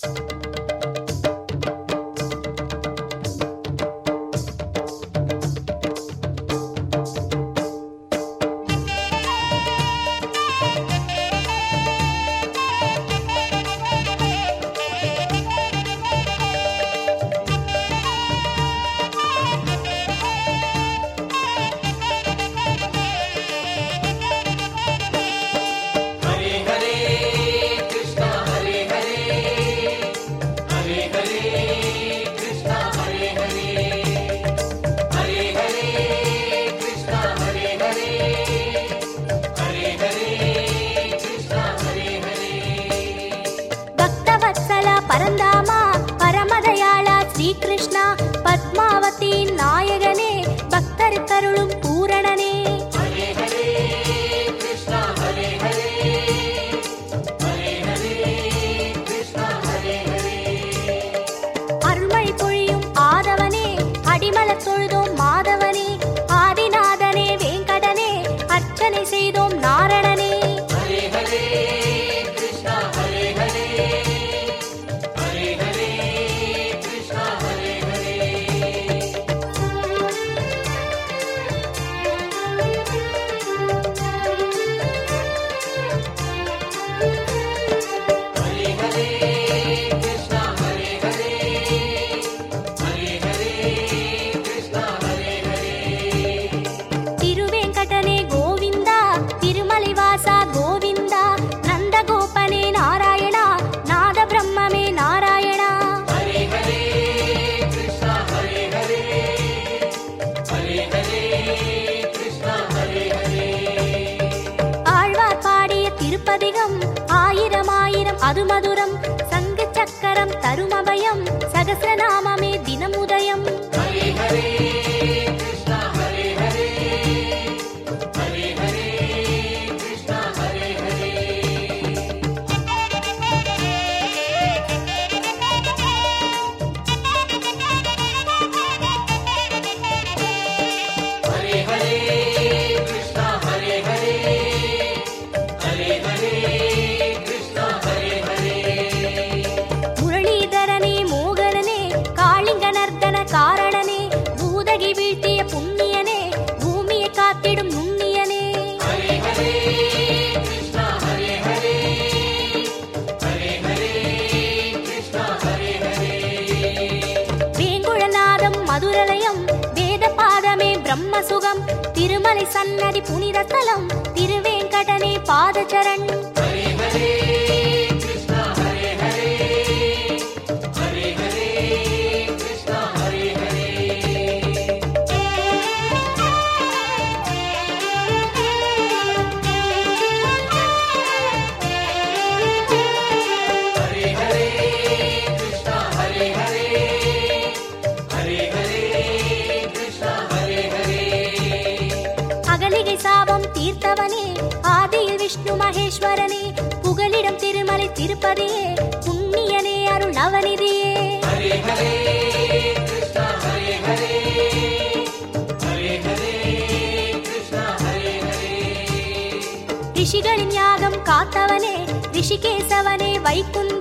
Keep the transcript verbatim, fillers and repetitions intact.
பரந்தாமா பரமதயாளா ஸ்ரீகிருஷ்ணா பத்மாவதி நாயகனே பக்தர் கருளும் பூரணனே ஹரே ஹரே கிருஷ்ணா ஹரே ஹரே ஹரே ஹரே கிருஷ்ணா ஹரே ஹரே அருள்மழை பொழியும் ஆதவனே அடிமலர் தொழுதோம் மாதவனே ஆதிநாதனே வேங்கடனே அர்ச்சனை செய்தோம் நாரணனே ஹரே ஹரே கிருஷ்ணா ஹரே ஹரே திருப்பதிகம் ஆயிரம் ஆயிரம் அது மதுரம் சங்கு சக்கரம் தருமபயம் சகஸ்ரநாமமே தினம் உதயம் ஹரே ஹரே கிருஷ்ணா ஹரே ஹரே ஹரே ஹரே கிருஷ்ணா ஹரே ஹரே ஹரே ஹரே கிருஷ்ணா ஹரே ஹரே ஹரே ஹரே கிருஷ்ணா ஹரே ஹரே முரளிதரனே மோகனனே காளிங்க நர்த்தன காரணனே பூதகி வீழ்த்திய புண்ணியனே பூமியை காத்திடும் நுண்ணியனே ஹரே ஹரே கிருஷ்ணா ஹரே ஹரே ஹரே ஹரே கிருஷ்ணா ஹரே ஹரே வேங்குழநாதம் மதுரலயம் வேத பாதமே பிரம்மசுகம் திருமலை சன்னதி புனித தலம் திருவேங்கடனே பாதச்சரண் ஹரே ஹரே கிருஷ்ணா ஹரே ஹரே ஹரே ஹரே கிருஷ்ணா ஹரே ஹரே ஹரே ஹரே கிருஷ்ணா ஹரே ஹரே ஹரே ஹரே கிருஷ்ணா ஹரே ஹரே அகலிகை சாபம் தீர்த்தவனே ஆதியில் விஷ்ணு மகேஸ்வரனே புகலிடம் திருமலை திருப்பதியே புண்ணியனே அருள் நவநிதியே ஹரே ஹரே கிருஷ்ணா ஹரே ஹரே ஹரே ஹரே கிருஷ்ணா ஹரே ஹரே ரிஷிகளின் யாகம் காத்தவனே ரிஷிகேசவனே வைகுந்த